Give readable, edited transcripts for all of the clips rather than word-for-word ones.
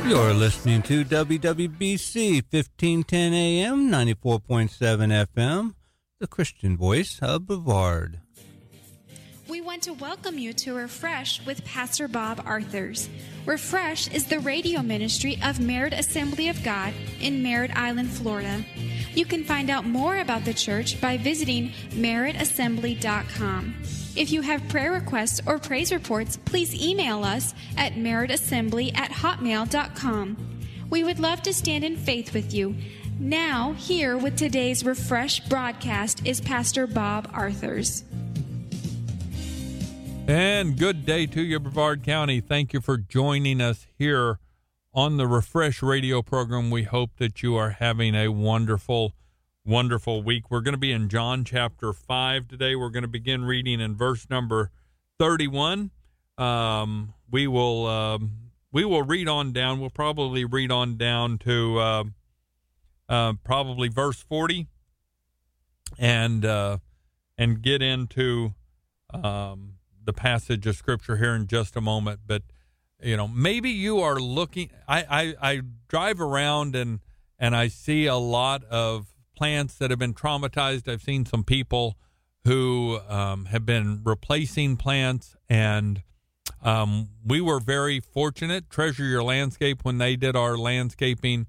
You're listening to WWBC 1510 AM, 94.7 FM, the Christian voice of Brevard. We want to welcome you to Refresh with Pastor Bob Arthurs. Refresh is the radio ministry of Merritt Assembly of God in Merritt Island, Florida. You can find out more about the church by visiting merrittassembly.com. If you have prayer requests or praise reports, please email us at merrittassembly@hotmail.com. We would love to stand in faith with you. Now, here with today's Refresh broadcast is Pastor Bob Arthurs. And good day to you, Brevard County. Thank you for joining us here on the Refresh radio program. We hope that you are having a wonderful week. We're going to be in John chapter 5 today. We're going to begin reading in verse number 31. We will read on down. We'll probably read on down to probably verse 40 and get into the passage of Scripture here in just a moment. But, you know, maybe you are looking. I drive around and I see a lot of plants that have been traumatized. I've seen some people who have been replacing plants, and we were very fortunate. Treasure Your Landscape, when they did our landscaping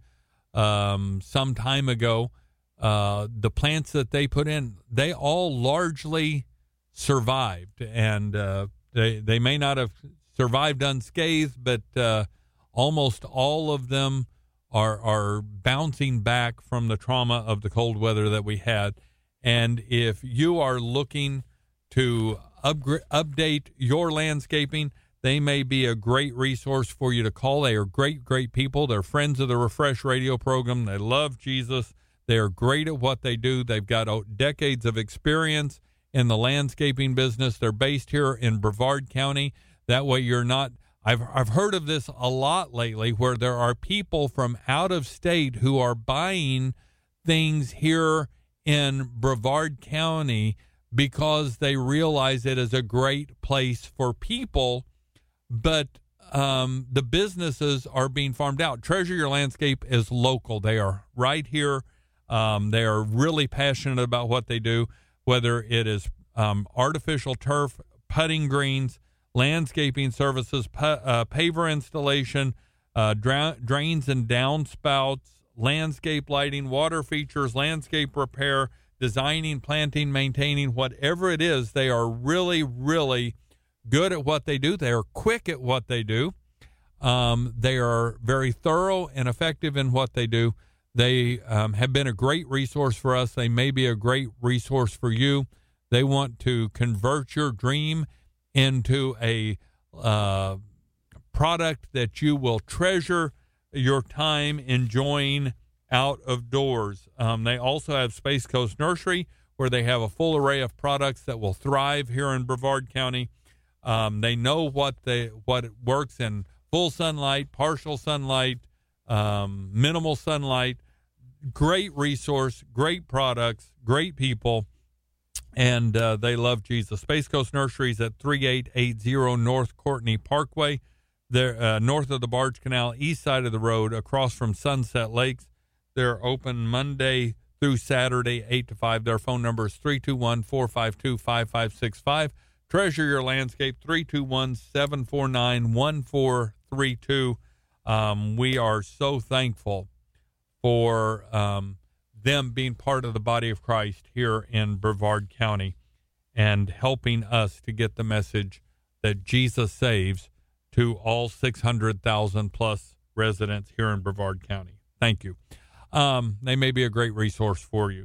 some time ago, the plants that they put in, they all largely survived, and they may not have survived unscathed, but almost all of them are bouncing back from the trauma of the cold weather that we had. And if you are looking to update your landscaping, they may be a great resource for you to call. They are great people. They're friends of the Refresh radio program. They love Jesus. They are great at what they do. They've got decades of experience in the landscaping business. They're based here in Brevard County. That way you're not... I've heard of this a lot lately, where there are people from out of state who are buying things here in Brevard County because they realize it is a great place for people, but the businesses are being farmed out. Treasure Your Landscape is local. They are right here. They are really passionate about what they do, whether it is artificial turf, putting greens, landscaping services, paver installation, drains and downspouts, landscape lighting, water features, landscape repair, designing, planting, maintaining, whatever it is. They are really, really good at what they do. They are quick at what they do. They are very thorough and effective in what they do. They have been a great resource for us. They may be a great resource for you. They want to convert your dream into a product that you will treasure your time enjoying out of doors. They also have Space Coast Nursery, where they have a full array of products that will thrive here in Brevard County. They know what works in full sunlight, partial sunlight, minimal sunlight. Great resource, great products, great people. And they love Jesus. Space Coast Nurseries at 3880 North Courtney Parkway. They're north of the Barge Canal, east side of the road, across from Sunset Lakes. They're open Monday through Saturday, 8 to 5. Their phone number is 321-452-5565. Treasure Your Landscape, 321-749-1432. We are so thankful for them being part of the body of Christ here in Brevard County and helping us to get the message that Jesus saves to all 600,000 plus residents here in Brevard County. Thank you. They may be a great resource for you.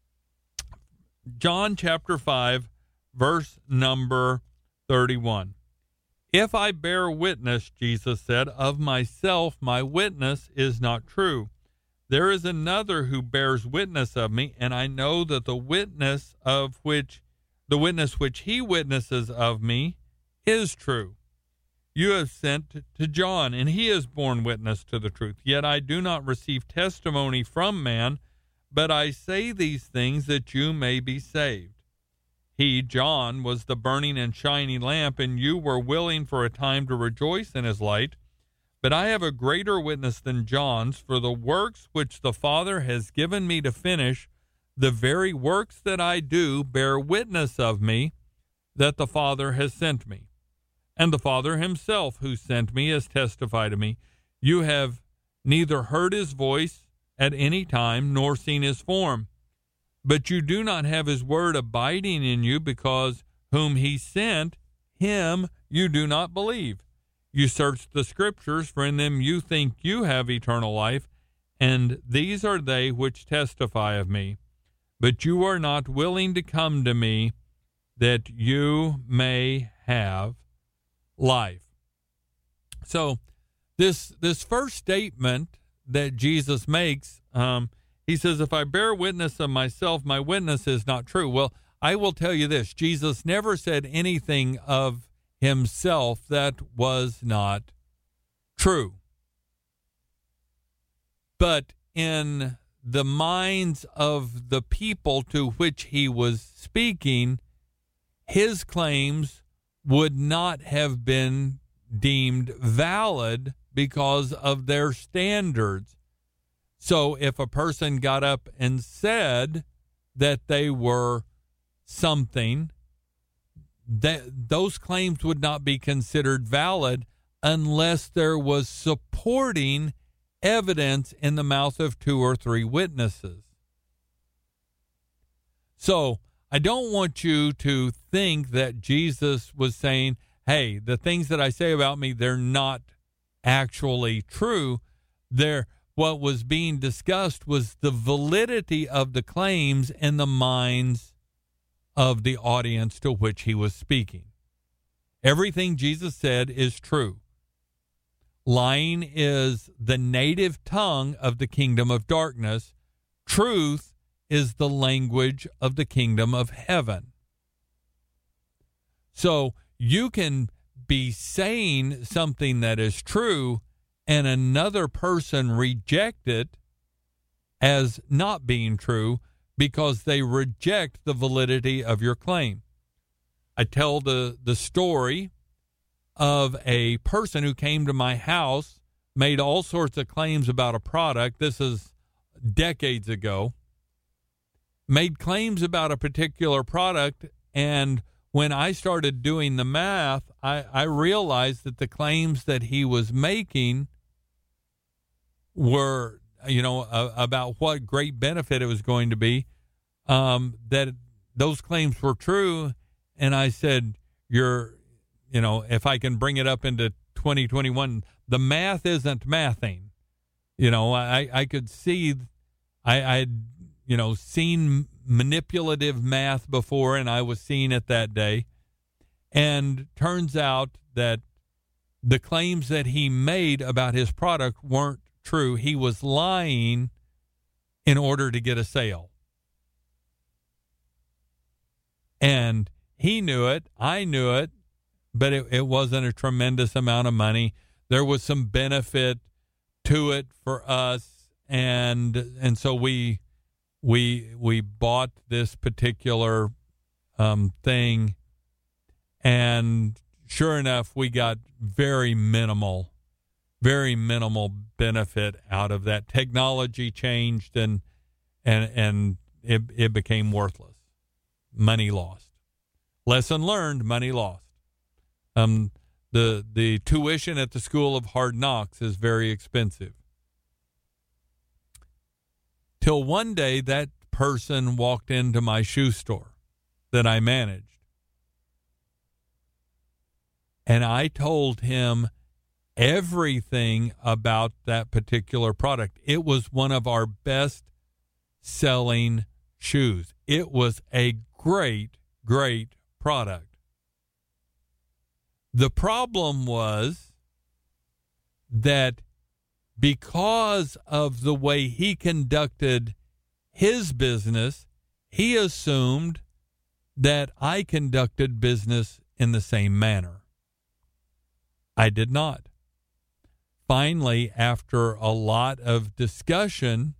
John chapter 5, verse number 31. If I bear witness, Jesus said, of myself, my witness is not true. There is another who bears witness of me, and I know that the witness which he witnesses of me is true. You have sent to John, and he has borne witness to the truth. Yet I do not receive testimony from man, but I say these things that you may be saved. He, John, was the burning and shining lamp, and you were willing for a time to rejoice in his light. But I have a greater witness than John's, for the works which the Father has given me to finish, the very works that I do bear witness of me, that the Father has sent me. And the Father himself who sent me has testified to me. You have neither heard his voice at any time, nor seen his form. But you do not have his word abiding in you, because whom he sent, him you do not believe. You search the Scriptures, for in them you think you have eternal life, and these are they which testify of me. But you are not willing to come to me, that you may have life. So this first statement that Jesus makes, he says, if I bear witness of myself, my witness is not true. Well, I will tell you this. Jesus never said anything of himself that was not true. But in the minds of the people to which he was speaking, his claims would not have been deemed valid because of their standards. So if a person got up and said that they were something, those claims would not be considered valid unless there was supporting evidence in the mouth of 2 or 3 witnesses. So I don't want you to think that Jesus was saying, hey, the things that I say about me, they're not actually true. What was being discussed was the validity of the claims in the minds of the audience to which he was speaking. Everything Jesus said is true. Lying is the native tongue of the kingdom of darkness. Truth is the language of the kingdom of heaven. So you can be saying something that is true and another person reject it as not being true because they reject the validity of your claim. I tell the story of a person who came to my house, made all sorts of claims about a product. This is decades ago. Made claims about a particular product, and when I started doing the math, I realized that the claims that he was making were, about what great benefit it was going to be, that those claims were true. And I said, if I can bring it up into 2021, the math isn't mathing. I could see, I'd seen manipulative math before, and I was seeing it that day. And turns out that the claims that he made about his product weren't true. He was lying in order to get a sale. And he knew it. I knew it. But it wasn't a tremendous amount of money. There was some benefit to it for us. And so we bought this particular thing, and sure enough, we got very minimal benefit out of that. Technology changed, and it became worthless. Money lost. Lesson learned, money lost. The tuition at the School of Hard Knocks is very expensive. Till one day that person walked into my shoe store that I managed. And I told him everything about that particular product. It was one of our best selling shoes. It was a great, great product. The problem was that because of the way he conducted his business, he assumed that I conducted business in the same manner. I did not. Finally, after a lot of discussion,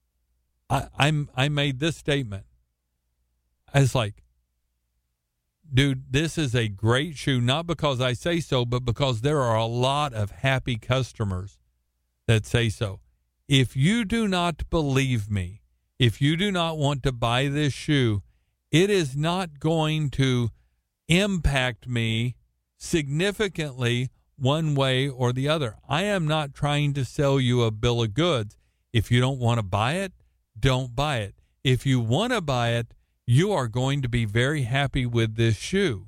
I made this statement. I was like, dude, this is a great shoe, not because I say so, but because there are a lot of happy customers that say so. If you do not believe me, if you do not want to buy this shoe, it is not going to impact me significantly one way or the other. I am not trying to sell you a bill of goods. If you don't want to buy it, don't buy it. If you want to buy it, you are going to be very happy with this shoe.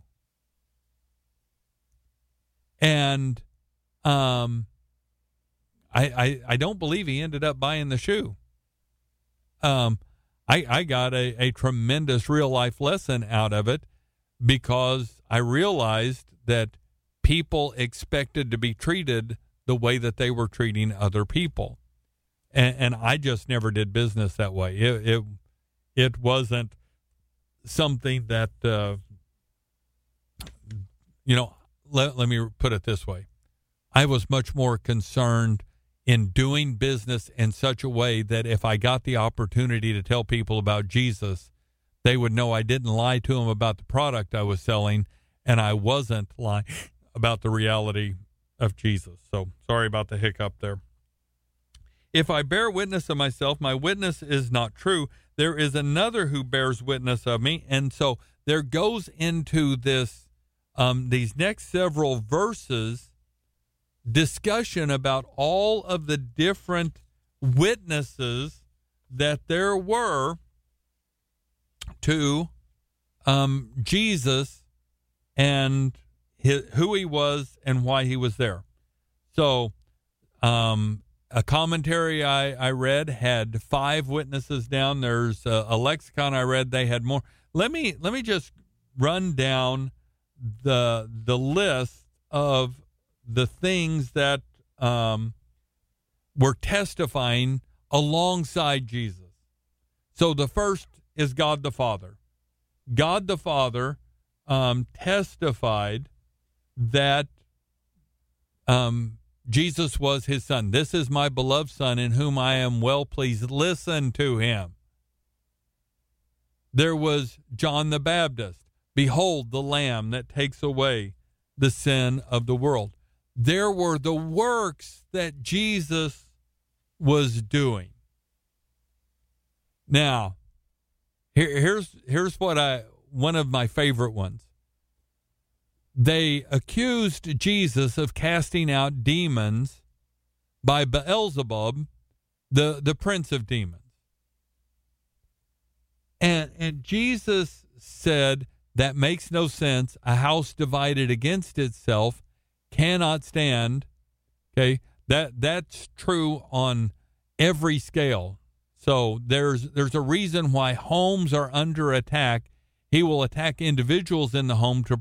And I don't believe he ended up buying the shoe. I got a tremendous real life lesson out of it, because I realized that people expected to be treated the way that they were treating other people. And I just never did business that way. It wasn't something that, let me put it this way. I was much more concerned in doing business in such a way that if I got the opportunity to tell people about Jesus, they would know I didn't lie to them about the product I was selling, and I wasn't lying about the reality of Jesus. So sorry about the hiccup there. If I bear witness of myself, my witness is not true. There is another who bears witness of me. And so there goes into this, these next several verses, discussion about all of the different witnesses that there were to Jesus and who he was and why he was there. So a commentary I read had 5 witnesses down. There's a lexicon I read, they had more. Let me just run down the list of the things that were testifying alongside Jesus. So the first is God the Father. God the Father testified that Jesus was his son. This is my beloved son in whom I am well pleased. Listen to him. There was John the Baptist. Behold the Lamb that takes away the sin of the world. There were the works that Jesus was doing. Now, here's what one of my favorite ones. They accused Jesus of casting out demons by Beelzebub, the prince of demons. And Jesus said, that makes no sense. A house divided against itself cannot stand. Okay, that's true on every scale. So there's a reason why homes are under attack. He will attack individuals in the home to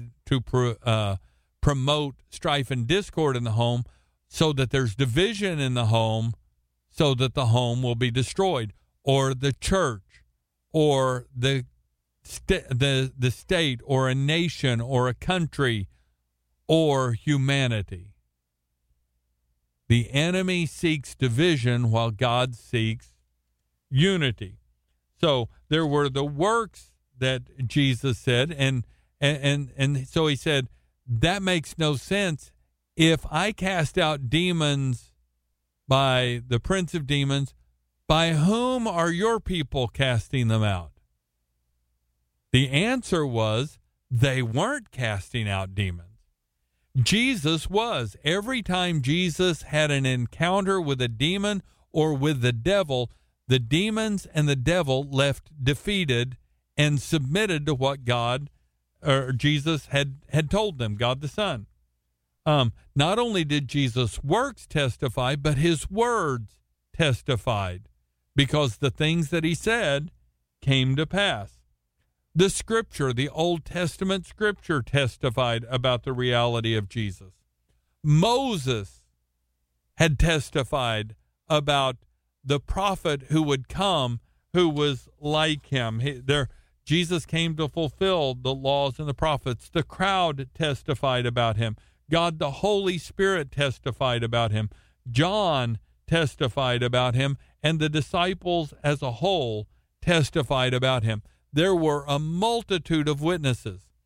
promote strife and discord in the home, so that there's division in the home, so that the home will be destroyed, or the church, or the state, or a nation, or a country, or humanity. The enemy seeks division while God seeks unity. So there were the works that Jesus said, and so he said, that makes no sense. If I cast out demons by the prince of demons, by whom are your people casting them out? The answer was, they weren't casting out demons. Jesus was. Every time Jesus had an encounter with a demon or with the devil, the demons and the devil left defeated and submitted to what God or Jesus had told them, God the Son. Not only did Jesus' works testify, but his words testified, because the things that he said came to pass. The scripture, the Old Testament scripture, testified about the reality of Jesus. Moses had testified about the prophet who would come, who was like him. Jesus came to fulfill the laws and the prophets. The crowd testified about him. God, the Holy Spirit, testified about him. John testified about him, and the disciples as a whole testified about him. There were a multitude of witnesses.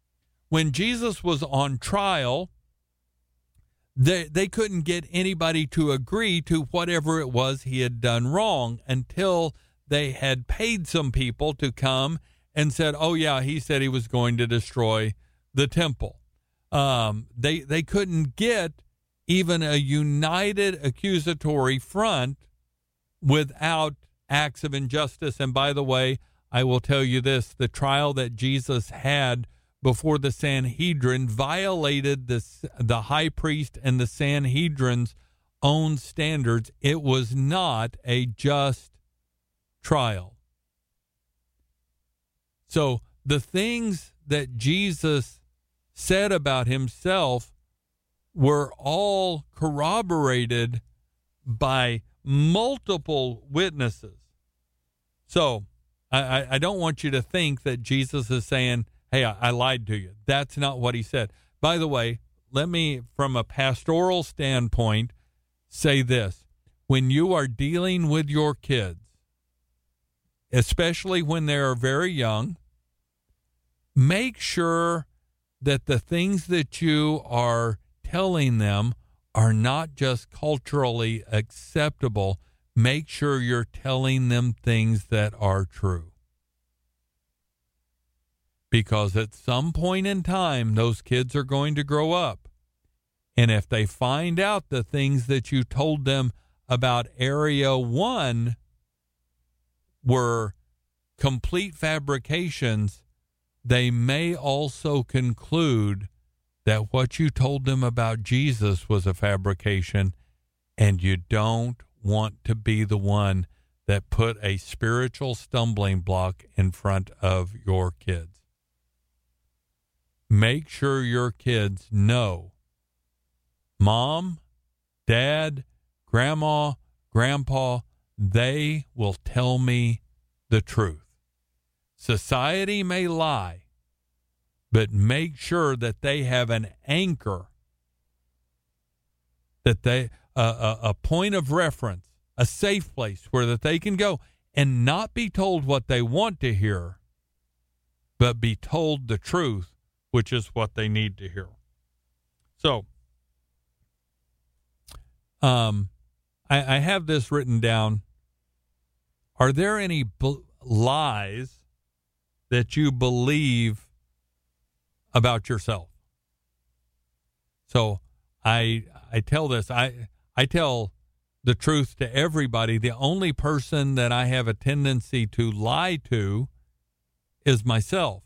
when Jesus was on trial, they couldn't get anybody to agree to whatever it was he had done wrong until they had paid some people to come and said, oh, yeah, he said he was going to destroy the temple. They couldn't get even a united accusatory front without acts of injustice. And by the way, I will tell you this, the trial that Jesus had before the Sanhedrin violated the high priest and the Sanhedrin's own standards. It was not a just trial. So the things that Jesus said about himself were all corroborated by multiple witnesses. So I don't want you to think that Jesus is saying, hey, I lied to you. That's not what he said. By the way, let me, from a pastoral standpoint, say this. When you are dealing with your kids, especially when they are very young, make sure that the things that you are telling them are not just culturally acceptable. Make sure you're telling them things that are true. Because at some point in time, those kids are going to grow up. And if they find out the things that you told them about Area 1 were complete fabrications, they may also conclude that what you told them about Jesus was a fabrication, and you don't want to be the one that put a spiritual stumbling block in front of your kids. Make sure your kids know Mom, Dad, Grandma, Grandpa, they will tell me the truth. Society may lie, but make sure that they have an anchor, that they a point of reference, a safe place where that they can go and not be told what they want to hear, but be told the truth, which is what they need to hear. So, I have this written down. Are there any lies that you believe about yourself? So I tell this. I tell the truth to everybody. The only person that I have a tendency to lie to is myself.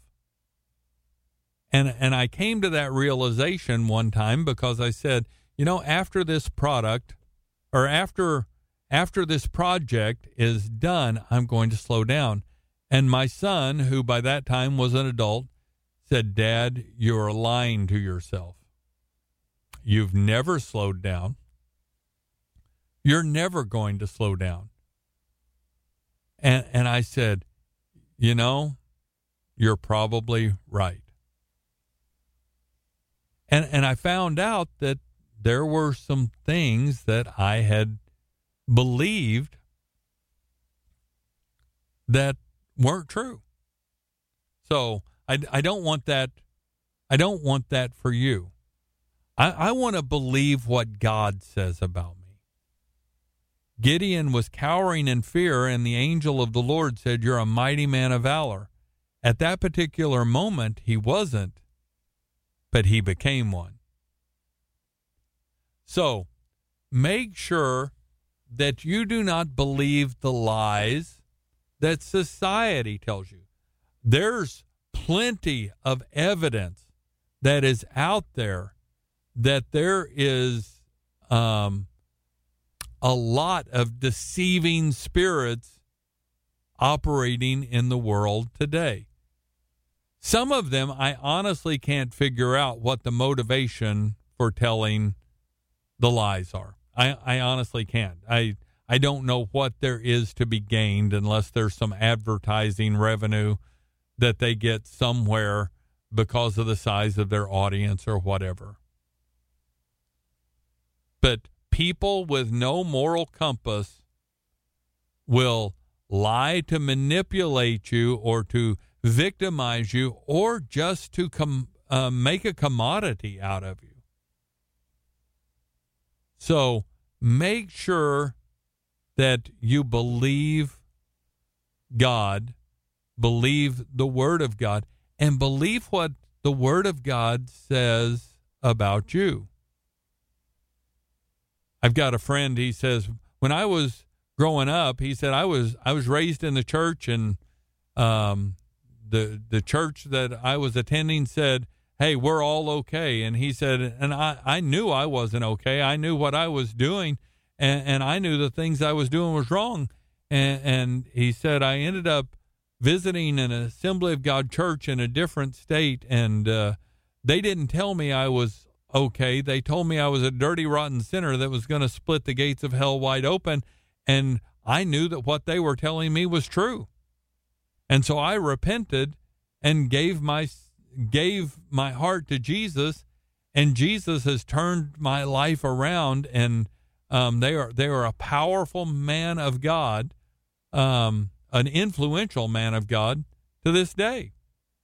And I came to that realization one time because I said, after this product or after this project is done, I'm going to slow down. And my son, who by that time was an adult, said, Dad, you're lying to yourself. You've never slowed down. You're never going to slow down. And I said, you're probably right. And I found out that there were some things that I had believed that weren't true. So I don't want that. I don't want that for you. I want to believe what God says about me. Gideon was cowering in fear, and the angel of the Lord said, "You're a mighty man of valor." At that particular moment, he wasn't, but he became one. So make sure that you do not believe the lies that society tells you. There's plenty of evidence that is out there that there is a lot of deceiving spirits operating in the world today. Some of them I honestly can't figure out what the motivation for telling the lies are. I honestly can't. I don't know what there is to be gained unless there's some advertising revenue that they get somewhere because of the size of their audience or whatever. But people with no moral compass will lie to manipulate you or to victimize you or just to make a commodity out of you. So make sure that you believe God, believe the Word of God, and believe what the Word of God says about you. I've got a friend, he says, when I was growing up, he said, I was raised in the church, and the church that I was attending said, hey, we're all okay. And he said, and I knew I wasn't okay. I knew what I was doing, and I knew the things I was doing was wrong. And he said, I ended up visiting an Assembly of God church in a different state, and they didn't tell me I was okay. They told me I was a dirty, rotten sinner that was going to split the gates of hell wide open, and I knew that what they were telling me was true. And so I repented and gave my heart to Jesus, and Jesus has turned my life around, and they are a powerful man of God, an influential man of God to this day.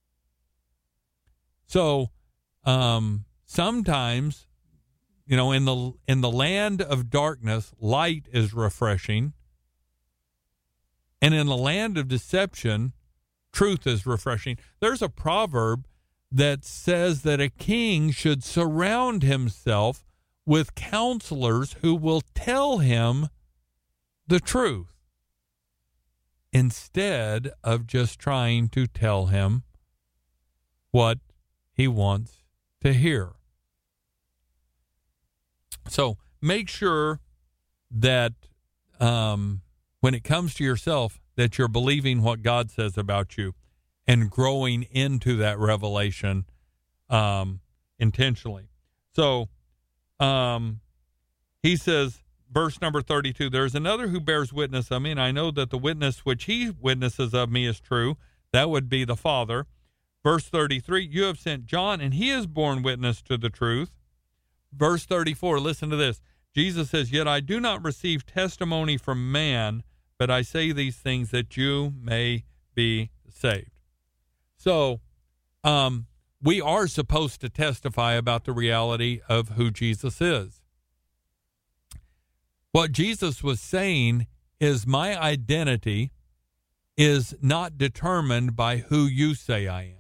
So sometimes, in the land of darkness, light is refreshing, and in the land of deception, truth is refreshing. There's a proverb that says that a king should surround himself with counselors who will tell him the truth instead of just trying to tell him what he wants to hear. So make sure that when it comes to yourself, that you're believing what God says about you and growing into that revelation intentionally. So he says, verse number 32, there is another who bears witness of me, and I know that the witness which he witnesses of me is true. That would be the Father. Verse 33, you have sent John, and he has borne witness to the truth. Verse 34, listen to this. Jesus says, yet I do not receive testimony from man, but I say these things that you may be saved. So we are supposed to testify about the reality of who Jesus is. What Jesus was saying is my identity is not determined by who you say I am.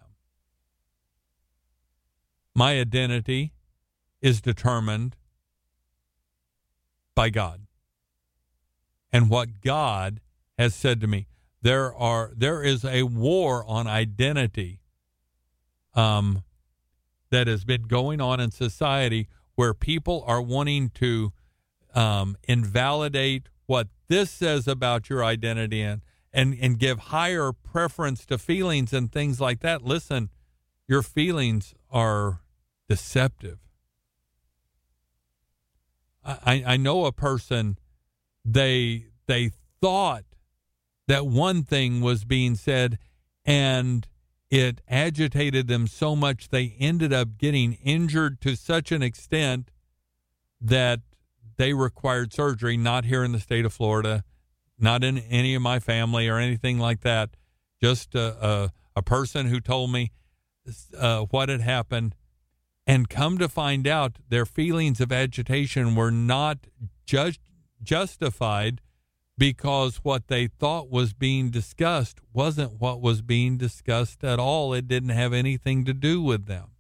My identity is determined by God and what God has said to me. There is a war on identity that has been going on in society where people are wanting to invalidate what this says about your identity and give higher preference to feelings and things like that. Listen, your feelings are deceptive. I know a person, they thought that one thing was being said, and it agitated them so much they ended up getting injured to such an extent that they required surgery, not here in the state of Florida, not in any of my family or anything like that. Just a person who told me what had happened, and come to find out their feelings of agitation were not justified because what they thought was being discussed wasn't what was being discussed at all. It didn't have anything to do with them.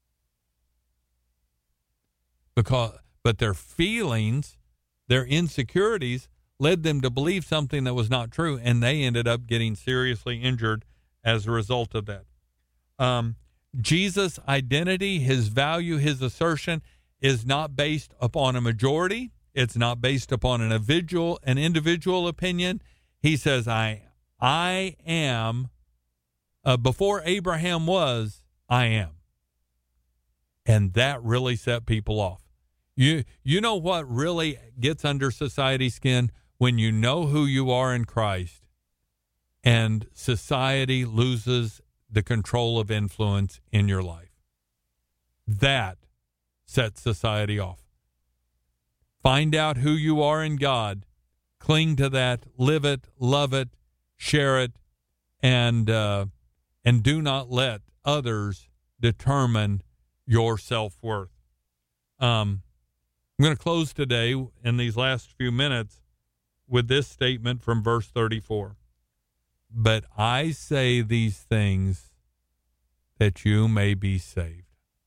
But their feelings, their insecurities, led them to believe something that was not true, and they ended up getting seriously injured as a result of that. Jesus' identity, his value, his assertion is not based upon a majority. It's not based upon an individual opinion. He says, I am, before Abraham was, I am. And that really set people off. You know what really gets under society's skin? When you know who you are in Christ and society loses the control of influence in your life. That sets society off. Find out who you are in God. Cling to that. Live it. Love it. Share it. And do not let others determine your self-worth. I'm going to close today in these last few minutes with this statement from verse 34. But I say these things that you may be saved.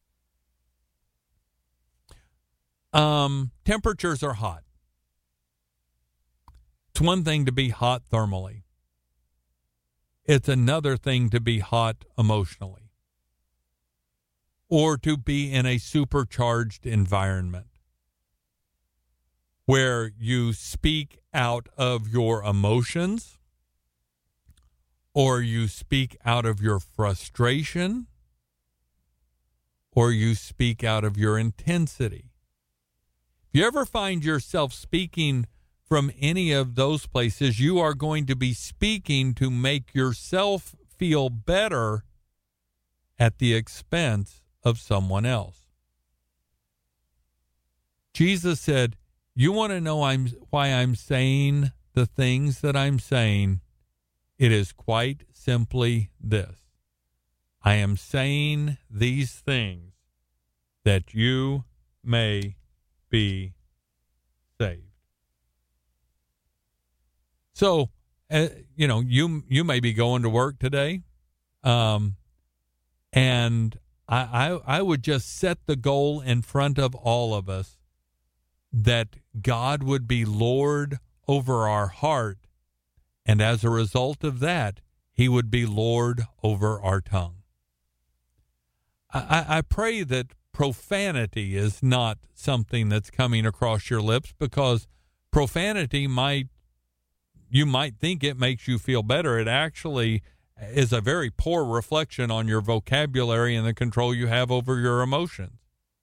Temperatures are hot. It's one thing to be hot thermally. It's another thing to be hot emotionally, or to be in a supercharged environment where you speak out of your emotions, or you speak out of your frustration, or you speak out of your intensity. If you ever find yourself speaking from any of those places, you are going to be speaking to make yourself feel better at the expense of someone else. Jesus said, you want to know why I'm saying the things that I'm saying? It is quite simply this. I am saying these things that you may be saved. So, you may be going to work today, and I would just set the goal in front of all of us that God would be Lord over our heart, and as a result of that, he would be Lord over our tongue. I pray that profanity is not something that's coming across your lips, because profanity you might think it makes you feel better. It actually is a very poor reflection on your vocabulary and the control you have over your emotions.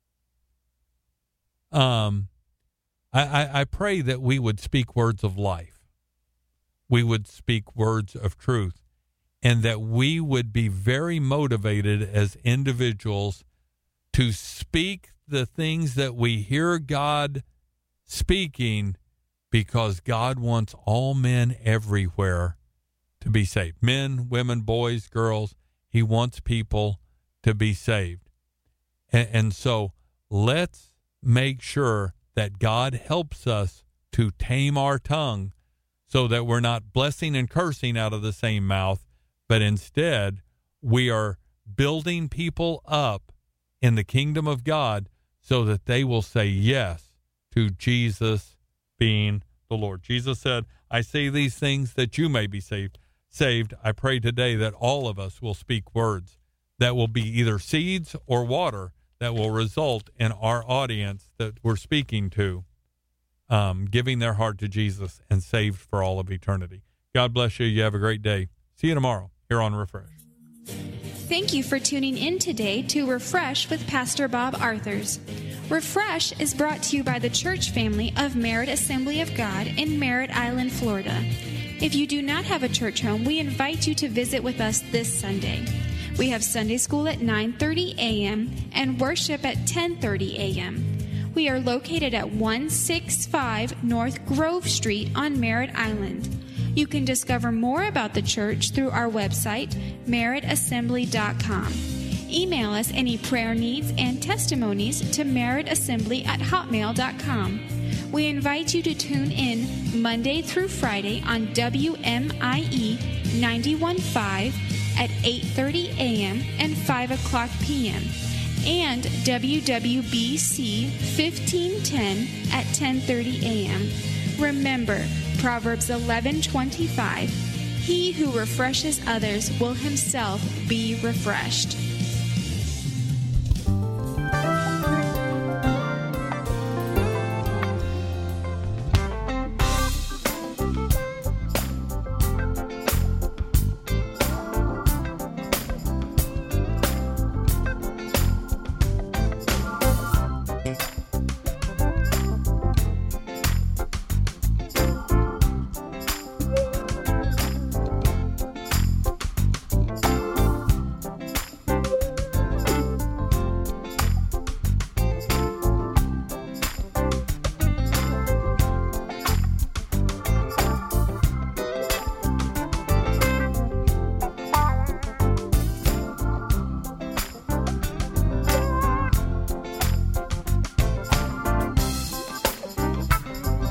I pray that we would speak words of life. We would speak words of truth, and that we would be very motivated as individuals to speak the things that we hear God speaking, because God wants all men everywhere to be saved. Men, women, boys, girls. He wants people to be saved. And so let's make sure that God helps us to tame our tongue so that we're not blessing and cursing out of the same mouth, but instead we are building people up in the kingdom of God so that they will say yes to Jesus being the Lord. Jesus said, I say these things that you may be saved. I pray today that all of us will speak words that will be either seeds or water that will result in our audience that we're speaking to giving their heart to Jesus and saved for all of eternity. God bless you. You have a great day. See you tomorrow here on Refresh. Thank you for tuning in today to Refresh with Pastor Bob Arthurs. Refresh is brought to you by the church family of Merritt Assembly of God in Merritt Island, Florida. If you do not have a church home, we invite you to visit with us this Sunday. We have Sunday school at 9:30 a.m. and worship at 10:30 a.m. We are located at 165 North Grove Street on Merritt Island. You can discover more about the church through our website, merrittassembly.com. Email us any prayer needs and testimonies to merrittassembly@hotmail.com. We invite you to tune in Monday through Friday on WMIE 91.5 at 8:30 a.m. and 5 o'clock p.m. and WWBC 1510 at 10:30 a.m. Remember, Proverbs 11:25, he who refreshes others will himself be refreshed.